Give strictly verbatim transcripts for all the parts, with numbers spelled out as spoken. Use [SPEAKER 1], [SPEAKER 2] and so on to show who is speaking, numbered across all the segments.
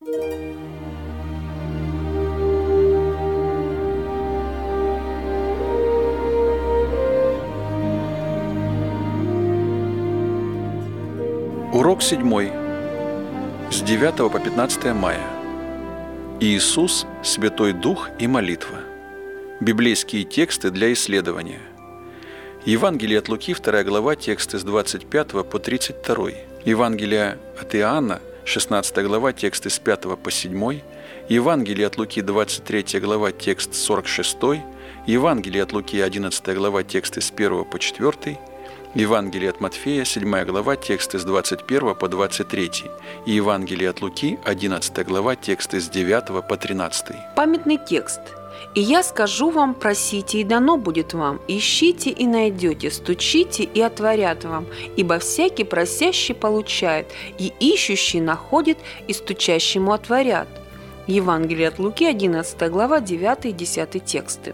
[SPEAKER 1] Урок седьмой. С девятого по пятнадцатое мая. Иисус, Святой Дух и молитва. Библейские тексты для исследования. Евангелие от Луки, вторая глава, тексты с двадцать пятого по тридцать второй. Евангелие от Иоанна, шестнадцатая глава, тексты с пятого по седьмой. Евангелие от Луки, двадцать третья глава, текст с сорок шестой. Евангелие от Луки, одиннадцатая глава, тексты с первого по четвёртый. Евангелие от Матфея, седьмая глава, тексты с двадцать первого по двадцать третий. И Евангелие от Луки, одиннадцатая глава, тексты с девятого по тринадцатый.
[SPEAKER 2] Памятный текст. «И я скажу вам, просите, и дано будет вам, ищите и найдете, стучите и отворят вам, ибо всякий просящий получает, и ищущий находит, и стучащему отворят». Евангелие от Луки, одиннадцатая глава, девятый и десятый тексты.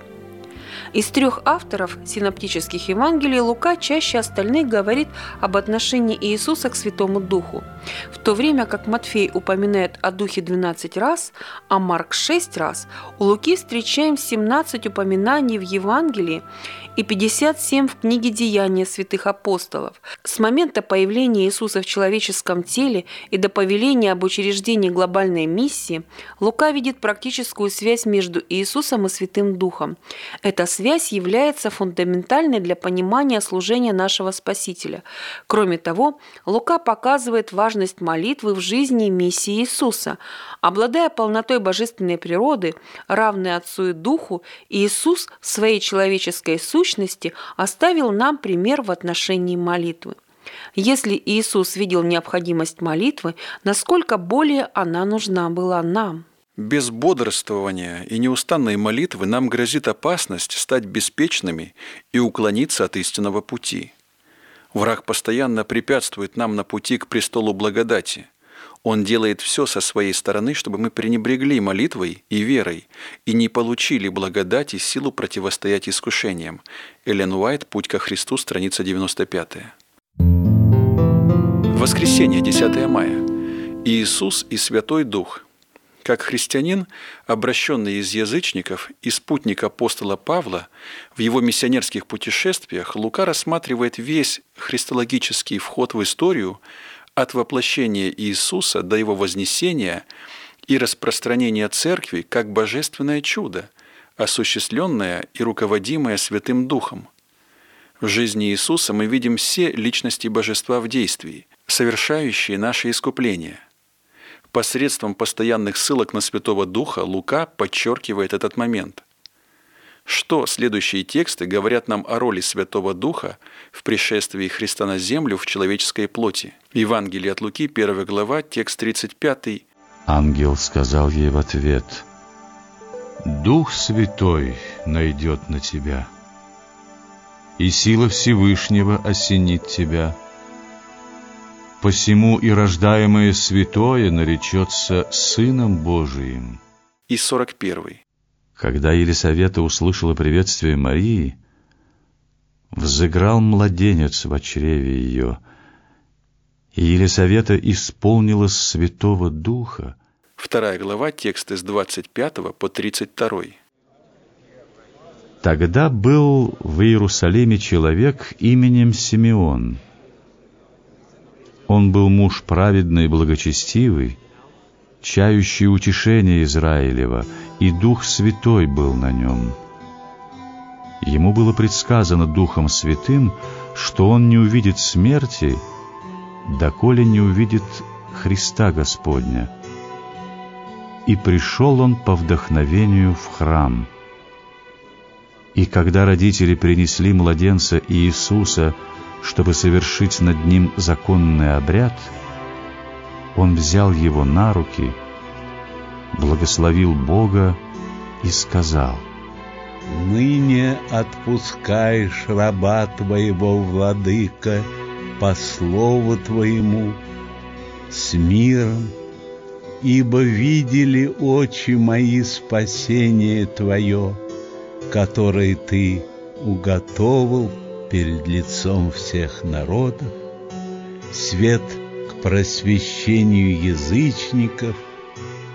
[SPEAKER 2] Из трех авторов синоптических Евангелий Лука чаще остальных говорит об отношении Иисуса к Святому Духу, в то время как Матфей упоминает о Духе двенадцать раз, а Марк шесть раз, у Луки встречаем семнадцать упоминаний в Евангелии и пятьдесят семь в книге «Деяния святых апостолов». С момента появления Иисуса в человеческом теле и до повеления об учреждении глобальной миссии Лука видит практическую связь между Иисусом и Святым Духом. Эта связь является фундаментальной для понимания служения нашего Спасителя. Кроме того, Лука показывает важность молитвы в жизни и миссии Иисуса. Обладая полнотой божественной природы, равной Отцу и Духу, Иисус в своей человеческой сущности оставил нам пример в отношении молитвы. Если Иисус видел необходимость молитвы, насколько более она нужна была нам?
[SPEAKER 1] Без бодрствования и неустанной молитвы нам грозит опасность стать беспечными и уклониться от истинного пути. Враг постоянно препятствует нам на пути к престолу благодати. Он делает все со своей стороны, чтобы мы пренебрегли молитвой и верой и не получили благодати силу противостоять искушениям. Эллен Уайт, «Путь ко Христу», страница девяносто пятая. Воскресенье, десятое мая. Иисус и Святой Дух. Как христианин, обращенный из язычников и спутник апостола Павла, в его миссионерских путешествиях Лука рассматривает весь христологический вход в историю от воплощения Иисуса до его вознесения и распространения Церкви как божественное чудо, осуществленное и руководимое Святым Духом. В жизни Иисуса мы видим все личности Божества в действии, совершающие наше искупление. Посредством постоянных ссылок на Святого Духа Лука подчеркивает этот момент. Что следующие тексты говорят нам о роли Святого Духа в пришествии Христа на землю в человеческой плоти? Евангелие от Луки, первая глава, текст тридцать пятый.
[SPEAKER 3] Ангел сказал ей в ответ: «Дух Святой найдет на тебя, и сила Всевышнего осенит тебя. Посему и рождаемое святое наречется Сыном Божиим».
[SPEAKER 1] И сорок первый.
[SPEAKER 3] Когда Елисавета услышала приветствие Марии, взыграл младенец в чреве ее, и Елисавета исполнилась Святого Духа.
[SPEAKER 1] Вторая глава, тексты с двадцать пятого по тридцать второй.
[SPEAKER 3] Тогда был в Иерусалиме человек именем Симеон. Он был муж праведный и благочестивый, чающий утешение Израилева, и Дух Святой был на нем. Ему было предсказано Духом Святым, что он не увидит смерти, доколе не увидит Христа Господня. И пришел он по вдохновению в храм. И когда родители принесли младенца Иисуса, чтобы совершить над ним законный обряд, он взял его на руки, благословил Бога и сказал:
[SPEAKER 4] «Ныне отпускаешь раба Твоего, Владыка, по слову Твоему, с миром, ибо видели очи мои спасение Твое, которое Ты уготовил перед лицом всех народов, свет к просвещению язычников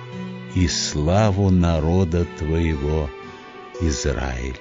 [SPEAKER 4] и славу народа Твоего Израиля».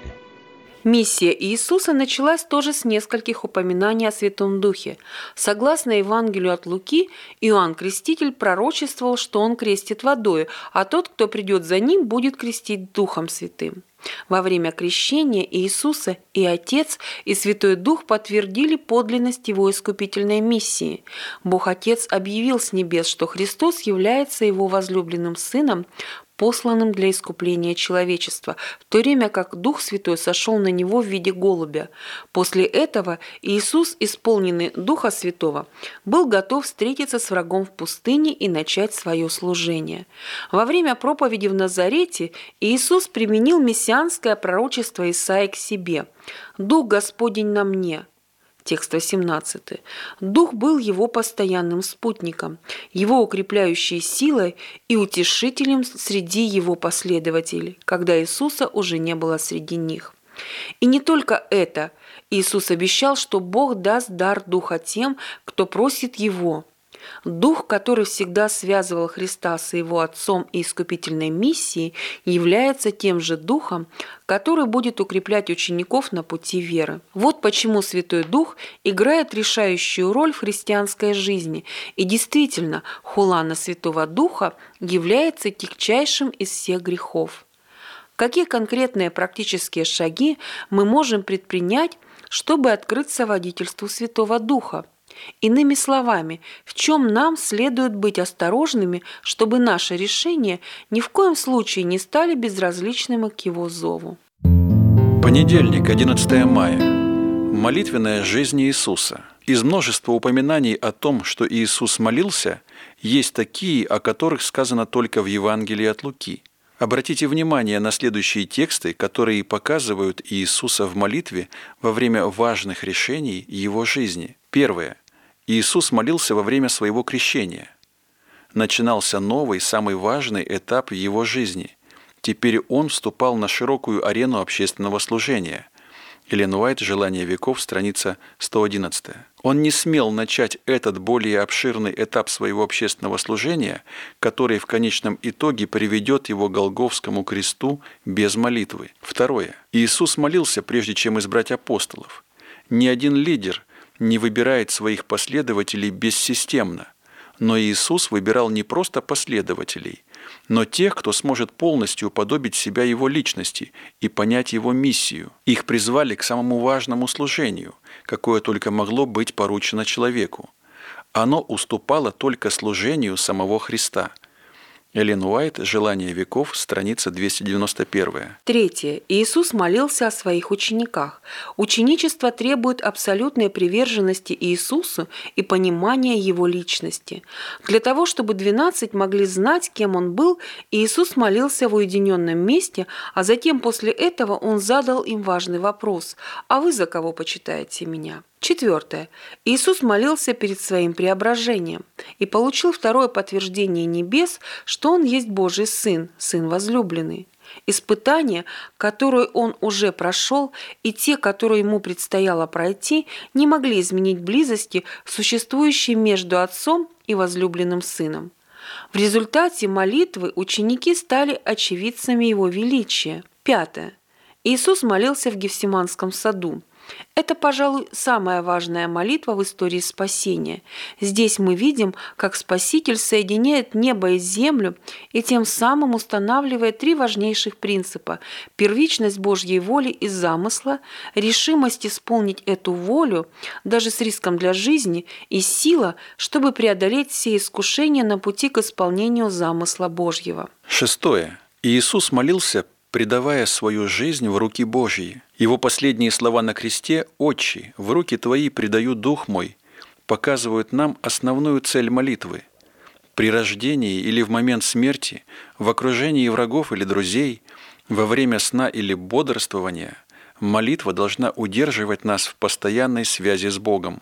[SPEAKER 2] Миссия Иисуса началась тоже с нескольких упоминаний о Святом Духе. Согласно Евангелию от Луки, Иоанн Креститель пророчествовал, что он крестит водою, а тот, кто придет за ним, будет крестить Духом Святым. Во время крещения Иисуса и Отец, и Святой Дух подтвердили подлинность Его искупительной миссии. Бог Отец объявил с небес, что Христос является Его возлюбленным Сыном, посланным для искупления человечества, в то время как Дух Святой сошел на него в виде голубя. После этого Иисус, исполненный Духа Святого, был готов встретиться с врагом в пустыне и начать свое служение. Во время проповеди в Назарете Иисус применил мессианское пророчество Исаии к себе: «Дух Господень на мне». Текст восемнадцатый. Дух был его постоянным спутником, его укрепляющей силой и утешителем среди его последователей, когда Иисуса уже не было среди них. И не только это. Иисус обещал, что Бог даст дар Духа тем, кто просит Его. Дух, который всегда связывал Христа с Его Отцом и искупительной миссией, является тем же Духом, который будет укреплять учеников на пути веры. Вот почему Святой Дух играет решающую роль в христианской жизни. И действительно, хула на Святого Духа является тягчайшим из всех грехов. Какие конкретные практические шаги мы можем предпринять, чтобы открыться водительству Святого Духа? Иными словами, в чем нам следует быть осторожными, чтобы наши решения ни в коем случае не стали безразличными к Его зову.
[SPEAKER 1] Понедельник, одиннадцатое мая. Молитвенная жизнь Иисуса. Из множества упоминаний о том, что Иисус молился, есть такие, о которых сказано только в Евангелии от Луки. Обратите внимание на следующие тексты, которые показывают Иисуса в молитве во время важных решений Его жизни. Первое. Иисус молился во время своего крещения. Начинался новый, самый важный этап в Его жизни. Теперь Он вступал на широкую арену общественного служения. Эллен Уайт «Желание веков», страница сто одиннадцать. Он не смел начать этот более обширный этап своего общественного служения, который в конечном итоге приведет его к Голгофскому кресту без молитвы. Второе. Иисус молился, прежде чем избрать апостолов. Ни один лидер не выбирает своих последователей бессистемно, но Иисус выбирал не просто последователей, но тех, кто сможет полностью уподобить себя Его личности и понять Его миссию. Их призвали к самому важному служению, какое только могло быть поручено человеку. Оно уступало только служению самого Христа. Эллен Уайт «Желание веков», страница двести девяносто один.
[SPEAKER 2] Третье. Иисус молился о своих учениках. Ученичество требует абсолютной приверженности Иисусу и понимания Его личности. Для того, чтобы двенадцать могли знать, кем Он был, Иисус молился в уединенном месте, а затем после этого Он задал им важный вопрос: «А вы за кого почитаете Меня?» Четвертое. Иисус молился перед своим преображением и получил второе подтверждение небес, что Он есть Божий Сын, Сын возлюбленный. Испытания, которые Он уже прошел, и те, которые Ему предстояло пройти, не могли изменить близости, существующей между Отцом и возлюбленным Сыном. В результате молитвы ученики стали очевидцами Его величия. Пятое. Иисус молился в Гефсиманском саду. Это, пожалуй, самая важная молитва в истории спасения. Здесь мы видим, как Спаситель соединяет небо и землю и тем самым устанавливает три важнейших принципа: первичность Божьей воли и замысла, решимость исполнить эту волю, даже с риском для жизни, и сила, чтобы преодолеть все искушения на пути к исполнению замысла Божьего.
[SPEAKER 1] Шестое. Иисус молился, предавая свою жизнь в руки Божьи. Его последние слова на кресте «Отче, в руки Твои предаю Дух мой» показывают нам основную цель молитвы. При рождении или в момент смерти, в окружении врагов или друзей, во время сна или бодрствования, молитва должна удерживать нас в постоянной связи с Богом.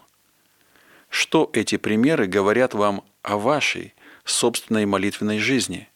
[SPEAKER 1] Что эти примеры говорят вам о вашей собственной молитвенной жизни?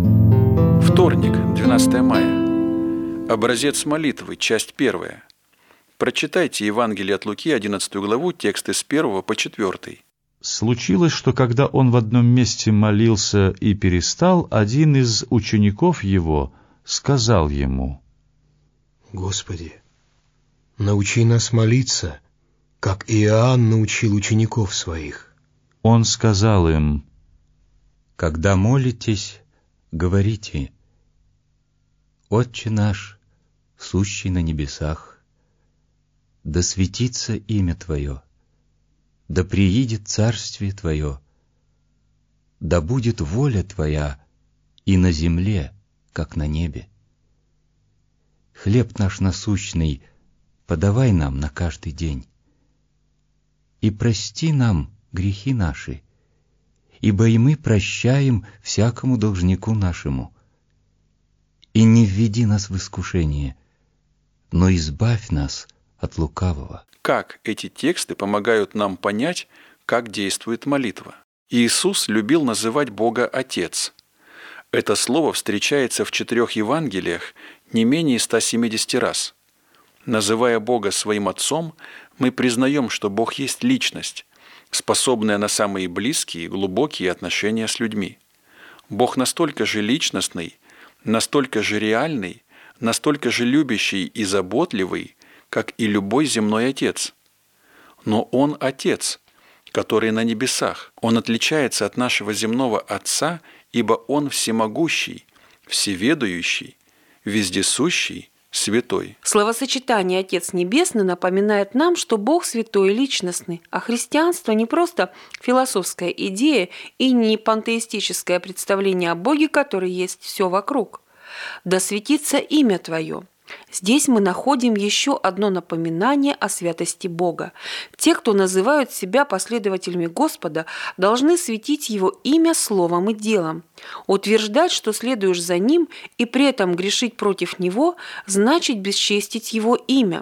[SPEAKER 1] Вторник, двенадцатое мая. Образец молитвы, часть первая. Прочитайте Евангелие от Луки, одиннадцатую главу, тексты с первого по четвёртый.
[SPEAKER 3] Случилось, что когда он в одном месте молился и перестал, один из учеников его сказал ему:
[SPEAKER 5] «Господи, научи нас молиться, как Иоанн научил учеников своих».
[SPEAKER 3] Он сказал им:
[SPEAKER 4] «Когда молитесь, говорите: Отче наш, сущий на небесах, да светится имя Твое, да приидет царствие Твое, да будет воля Твоя и на земле, как на небе. Хлеб наш насущный подавай нам на каждый день, и прости нам грехи наши, ибо и мы прощаем всякому должнику нашему. И не введи нас в искушение, но избавь нас от лукавого».
[SPEAKER 1] Как эти тексты помогают нам понять, как действует молитва? Иисус любил называть Бога Отец. Это слово встречается в четырех Евангелиях не менее ста семидесяти раз. Называя Бога своим Отцом, мы признаем, что Бог есть личность, способная на самые близкие и глубокие отношения с людьми. Бог настолько же личностный, настолько же реальный, настолько же любящий и заботливый, как и любой земной отец. Но Он Отец, который на небесах. Он отличается от нашего земного Отца, ибо Он всемогущий, всеведающий, вездесущий, святой.
[SPEAKER 2] Словосочетание «Отец Небесный» напоминает нам, что Бог святой и личностный, а христианство не просто философская идея и не пантеистическое представление о Боге, который есть все вокруг. «Да светится имя Твое». Здесь мы находим еще одно напоминание о святости Бога. Те, кто называют себя последователями Господа, должны светить Его имя словом и делом. Утверждать, что следуешь за Ним, и при этом грешить против Него, значит бесчестить Его имя.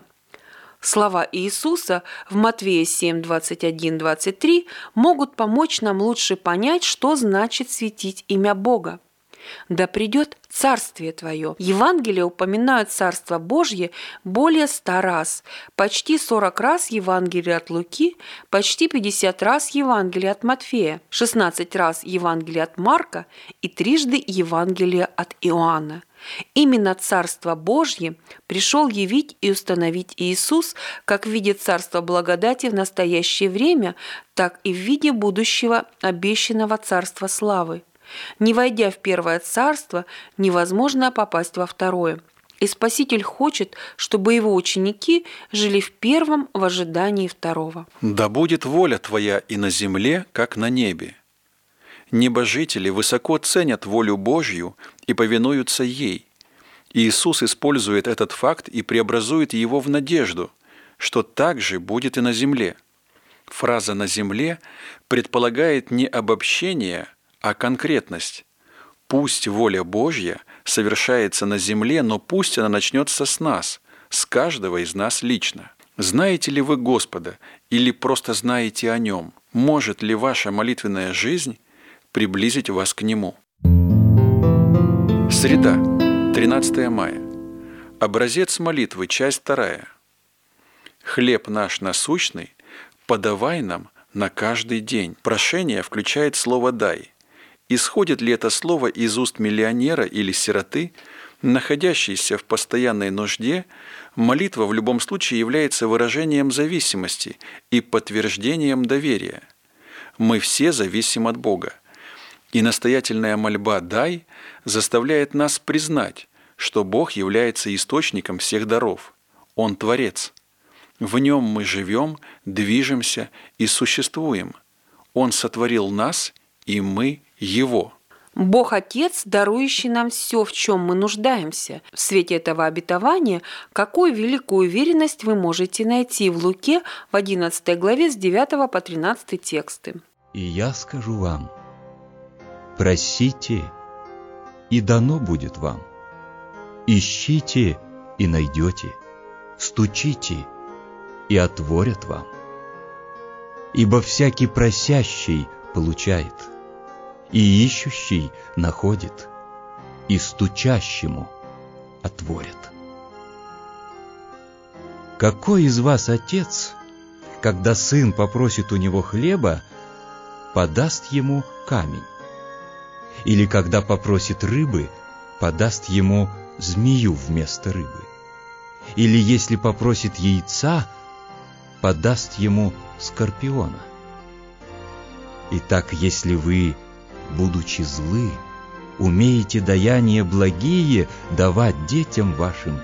[SPEAKER 2] Слова Иисуса в Матвея семь, двадцать один, двадцать три могут помочь нам лучше понять, что значит светить имя Бога. «Да придет Царствие Твое». Евангелия упоминают Царство Божье более ста раз, почти сорок раз Евангелие от Луки, почти пятьдесят раз Евангелие от Матфея, шестнадцать раз Евангелие от Марка и трижды Евангелие от Иоанна. Именно Царство Божье пришел явить и установить Иисус как в виде Царства благодати в настоящее время, так и в виде будущего обещанного Царства славы. Не войдя в первое царство, невозможно попасть во второе. И Спаситель хочет, чтобы его ученики жили в первом в ожидании второго.
[SPEAKER 1] «Да будет воля Твоя и на земле, как на небе». Небожители высоко ценят волю Божью и повинуются ей. Иисус использует этот факт и преобразует его в надежду, что так же будет и на земле. Фраза «на земле» предполагает не обобщение, а конкретность. Пусть воля Божья совершается на земле, но пусть она начнется с нас, с каждого из нас лично. Знаете ли вы Господа или просто знаете о Нем? Может ли ваша молитвенная жизнь приблизить вас к Нему? Среда, тринадцатое мая. Образец молитвы, часть вторая. «Хлеб наш насущный подавай нам на каждый день». Прошение включает слово «дай». Исходит ли это слово из уст миллионера или сироты, находящейся в постоянной нужде, молитва в любом случае является выражением зависимости и подтверждением доверия. Мы все зависим от Бога. И настоятельная мольба «дай» заставляет нас признать, что Бог является источником всех даров. Он Творец. В Нем мы живем, движемся и существуем. Он сотворил нас, и мы Его.
[SPEAKER 2] Бог Отец, дарующий нам все, в чем мы нуждаемся. В свете этого обетования, какую великую уверенность вы можете найти в Луке в одиннадцатой главе с девятого по тринадцатый тексты.
[SPEAKER 4] «И я скажу вам: просите, и дано будет вам. Ищите, и найдете. Стучите, и отворят вам. Ибо всякий просящий получает, и ищущий находит, и стучащему отворят». Какой из вас отец, когда сын попросит у него хлеба, подаст ему камень. Или когда попросит рыбы, подаст ему змею вместо рыбы. Или если попросит яйца, подаст ему скорпиона. Итак, если вы, будучи злы, умеете даяния благие давать детям вашим,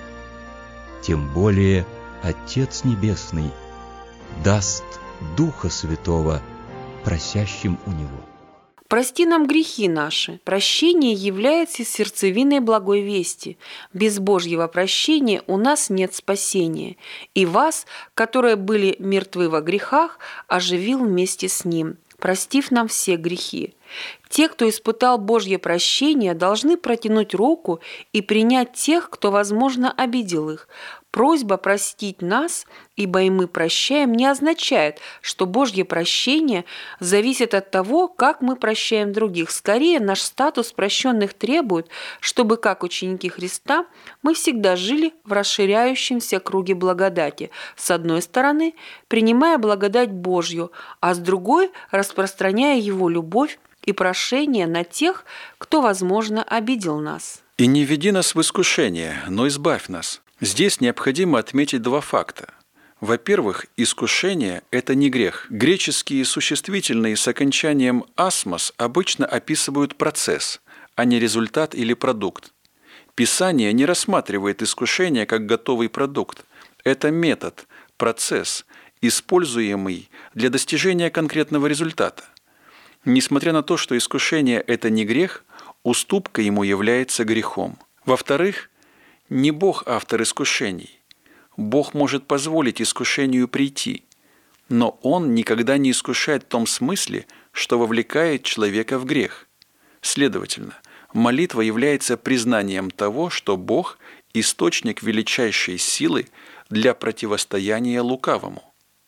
[SPEAKER 4] тем более Отец Небесный даст Духа Святого просящим у Него.
[SPEAKER 2] Прости нам грехи наши. Прощение является сердцевиной благой вести. Без Божьего прощения у нас нет спасения. И вас, которые были мертвы во грехах, оживил вместе с Ним, простив нам все грехи. Те, кто испытал Божье прощение, должны протянуть руку и принять тех, кто, возможно, обидел их. Просьба простить нас, ибо и мы прощаем, не означает, что Божье прощение зависит от того, как мы прощаем других. Скорее, наш статус прощенных требует, чтобы, как ученики Христа, мы всегда жили в расширяющемся круге благодати. С одной стороны, принимая благодать Божью, а с другой, распространяя Его любовь и прошение на тех, кто, возможно, обидел нас.
[SPEAKER 1] «И не веди нас в искушение, но избавь нас». Здесь необходимо отметить два факта. Во-первых, искушение – это не грех. Греческие существительные с окончанием «асмос» обычно описывают процесс, а не результат или продукт. Писание не рассматривает искушение как готовый продукт. Это метод, процесс, используемый для достижения конкретного результата. Несмотря на то, что искушение – это не грех, уступка ему является грехом. Во-вторых, не Бог автор искушений. Бог может позволить искушению прийти, но Он никогда не искушает в том смысле, что вовлекает человека в грех. Следовательно, молитва является признанием того, что Бог – источник величайшей силы для противостояния лукавому.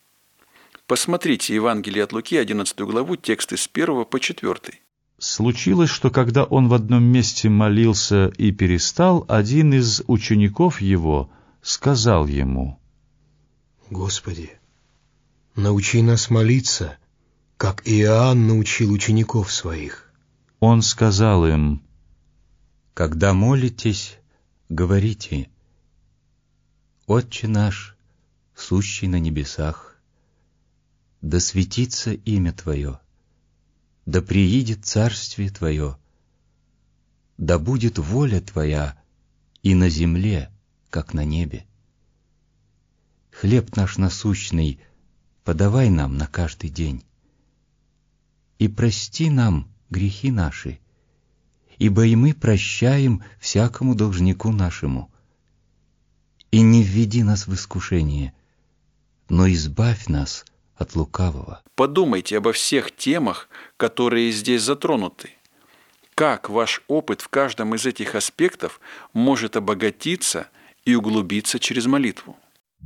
[SPEAKER 1] Посмотрите Евангелие от Луки, одиннадцатую главу, тексты с первого по четвёртый.
[SPEAKER 3] Случилось, что когда он в одном месте молился и перестал, один из учеников его сказал ему:
[SPEAKER 5] «Господи, научи нас молиться, как Иоанн научил учеников своих».
[SPEAKER 3] Он сказал им:
[SPEAKER 4] «Когда молитесь, говорите: Отче наш, сущий на небесах, да светится имя Твое, да приидет царствие Твое, да будет воля Твоя и на земле, как на небе. Хлеб наш насущный подавай нам на каждый день, и прости нам грехи наши, ибо и мы прощаем всякому должнику нашему. И не введи нас в искушение, но избавь нас от лукавого».
[SPEAKER 1] Подумайте обо всех темах, которые здесь затронуты. Как ваш опыт в каждом из этих аспектов может обогатиться и углубиться через молитву?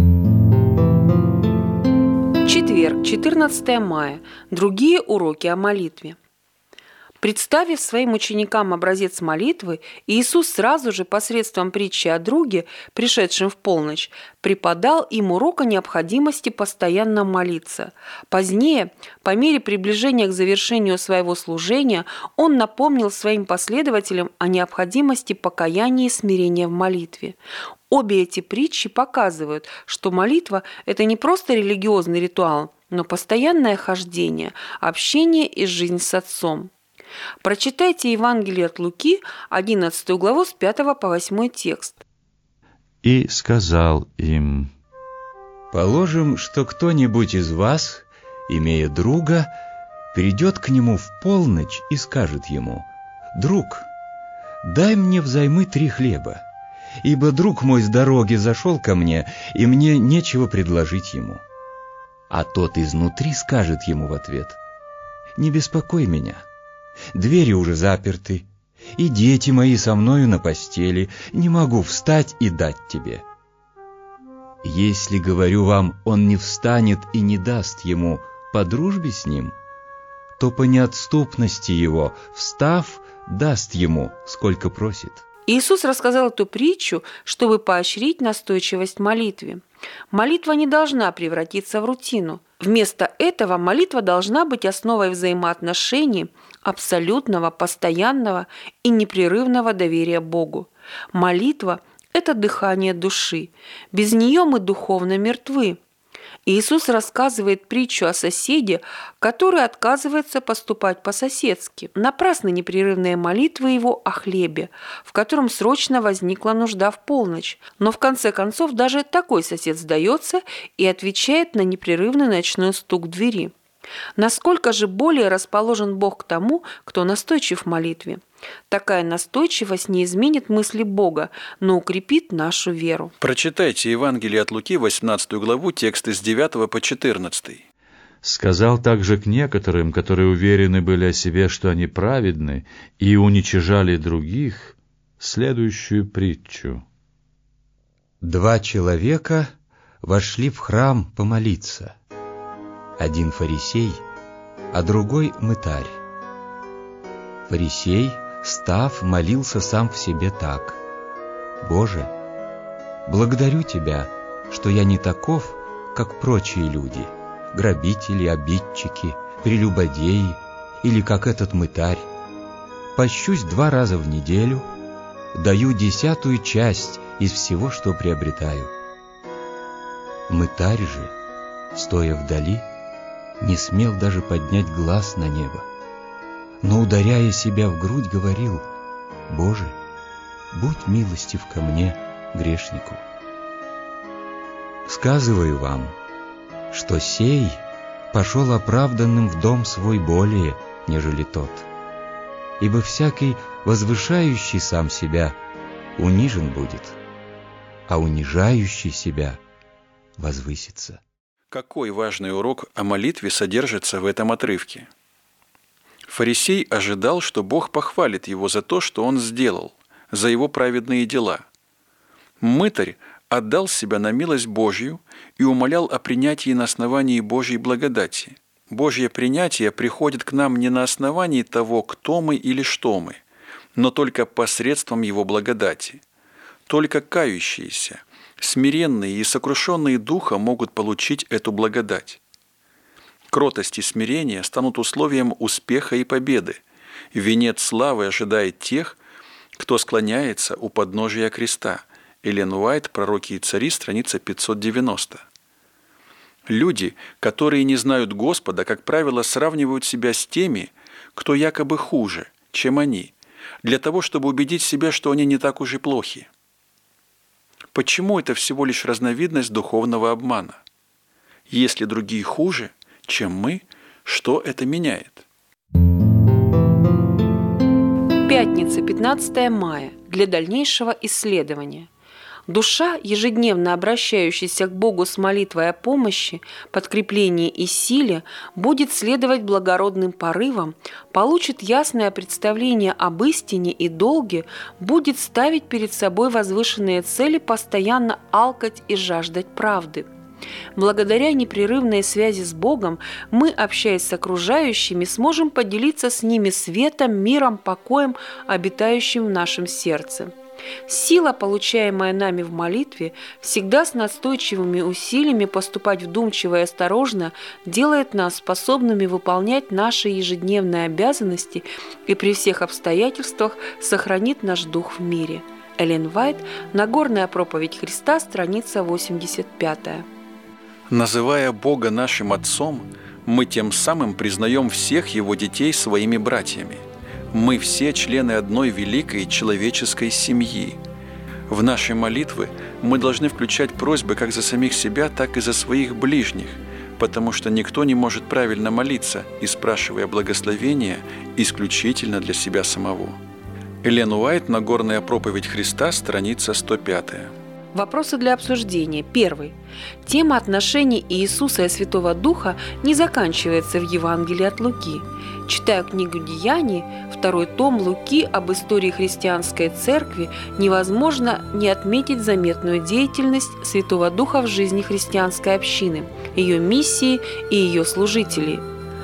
[SPEAKER 2] Четверг, четырнадцатое мая. Другие уроки о молитве. Представив своим ученикам образец молитвы, Иисус сразу же посредством притчи о друге, пришедшем в полночь, преподал им урок о необходимости постоянно молиться. Позднее, по мере приближения к завершению своего служения, Он напомнил своим последователям о необходимости покаяния и смирения в молитве. Обе эти притчи показывают, что молитва – это не просто религиозный ритуал, но постоянное хождение, общение и жизнь с Отцом. Прочитайте Евангелие от Луки, одиннадцатую главу, с пятого по восьмой текст.
[SPEAKER 3] «И сказал им:
[SPEAKER 4] Положим, что кто-нибудь из вас, имея друга, придет к нему в полночь и скажет ему: «Друг, дай мне взаймы три хлеба, ибо друг мой с дороги зашел ко мне, и мне нечего предложить ему». А тот изнутри скажет ему в ответ: «Не беспокой меня, двери уже заперты, и дети мои со мною на постели, не могу встать и дать тебе». Если, говорю вам, он не встанет и не даст ему по дружбе с ним, то по неотступности его, встав, даст ему, сколько просит.
[SPEAKER 2] Иисус рассказал эту притчу, чтобы поощрить настойчивость в молитве. Молитва не должна превратиться в рутину. Вместо этого молитва должна быть основой взаимоотношений, абсолютного, постоянного и непрерывного доверия Богу. Молитва – это дыхание души. Без нее мы духовно мертвы. Иисус рассказывает притчу о соседе, который отказывается поступать по-соседски. Напрасны непрерывные молитвы его о хлебе, в котором срочно возникла нужда в полночь. Но в конце концов даже такой сосед сдается и отвечает на непрерывный ночной стук в двери. Насколько же более расположен Бог к тому, кто настойчив в молитве? Такая настойчивость не изменит мысли Бога, но укрепит нашу веру.
[SPEAKER 1] Прочитайте Евангелие от Луки, восемнадцатую главу, тексты с девятого по четырнадцатый.
[SPEAKER 3] Сказал также к некоторым, которые уверены были о себе, что они праведны, и уничижали других, следующую притчу.
[SPEAKER 4] Два человека вошли в храм помолиться. Один фарисей, а другой мытарь. Фарисей, став, молился сам в себе так: «Боже, благодарю Тебя, что я не таков, как прочие люди, грабители, обидчики, прелюбодеи или как этот мытарь. Пощусь два раза в неделю, даю десятую часть из всего, что приобретаю». Мытарь же, стоя вдали, не смел даже поднять глаз на небо, но, ударяя себя в грудь, говорил: «Боже, будь милостив ко мне, грешнику». Сказываю вам, что сей пошел оправданным в дом свой более, нежели тот. Ибо всякий, возвышающий сам себя, унижен будет, а унижающий себя возвысится.
[SPEAKER 1] Какой важный урок о молитве содержится в этом отрывке? Фарисей ожидал, что Бог похвалит его за то, что он сделал, за его праведные дела. Мытарь отдал себя на милость Божью и умолял о принятии на основании Божьей благодати. Божье принятие приходит к нам не на основании того, кто мы или что мы, но только посредством Его благодати. Только кающиеся, смиренные и сокрушенные духа могут получить эту благодать. Кротость и смирение станут условием успеха и победы. Венец славы ожидает тех, кто склоняется у подножия креста. Эллен Уайт, «Пророки и цари», страница пятьсот девяносто. Люди, которые не знают Господа, как правило, сравнивают себя с теми, кто якобы хуже, чем они, для того, чтобы убедить себя, что они не так уж и плохи. Почему это всего лишь разновидность духовного обмана? Если другие хуже, чем мы, что это меняет?
[SPEAKER 2] Пятница, пятнадцатое мая. Для дальнейшего исследования. Душа, ежедневно обращающаяся к Богу с молитвой о помощи, подкреплении и силе, будет следовать благородным порывам, получит ясное представление об истине и долге, будет ставить перед собой возвышенные цели, постоянно алкать и жаждать правды. Благодаря непрерывной связи с Богом мы, общаясь с окружающими, сможем поделиться с ними светом, миром, покоем, обитающим в нашем сердце. Сила, получаемая нами в молитве, всегда с настойчивыми усилиями поступать вдумчиво и осторожно, делает нас способными выполнять наши ежедневные обязанности и при всех обстоятельствах сохранит наш дух в мире. Эллен Уайт, «Нагорная проповедь Христа», страница восемьдесят пятая.
[SPEAKER 1] Называя Бога нашим Отцом, мы тем самым признаем всех Его детей своими братьями. Мы все члены одной великой человеческой семьи. В наши молитвы мы должны включать просьбы как за самих себя, так и за своих ближних, потому что никто не может правильно молиться, и спрашивая благословения исключительно для себя самого. Эллен Уайт, «Нагорная проповедь Христа», страница сто пятая.
[SPEAKER 2] Вопросы для обсуждения. Первый. Тема отношений Иисуса и Святого Духа не заканчивается в Евангелии от Луки. Читая книгу «Деяний», второй том Луки об истории христианской церкви, невозможно не отметить заметную деятельность Святого Духа в жизни христианской общины, ее миссии и ее служителей.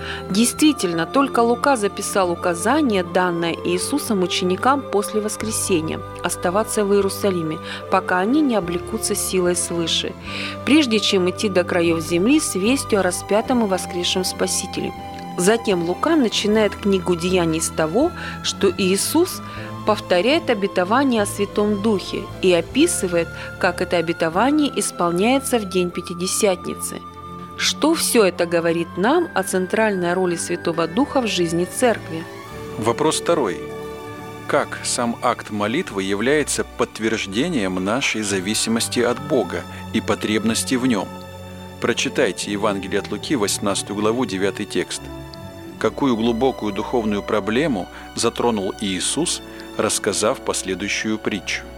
[SPEAKER 2] Действительно, только Лука записал указание, данное Иисусом ученикам после воскресения, оставаться в Иерусалиме, пока они не облекутся силой свыше, прежде чем идти до краев земли с вестью о распятом и воскресшем Спасителе. Затем Лука начинает книгу Деяний с того, что Иисус повторяет обетование о Святом Духе и описывает, как это обетование исполняется в день Пятидесятницы. Что все это говорит нам о центральной роли Святого Духа в жизни Церкви?
[SPEAKER 1] Вопрос второй. Как сам акт молитвы является подтверждением нашей зависимости от Бога и потребности в Нем? Прочитайте Евангелие от Луки, восемнадцатую главу, девятый текст. Какую глубокую духовную проблему затронул Иисус, рассказав последующую притчу?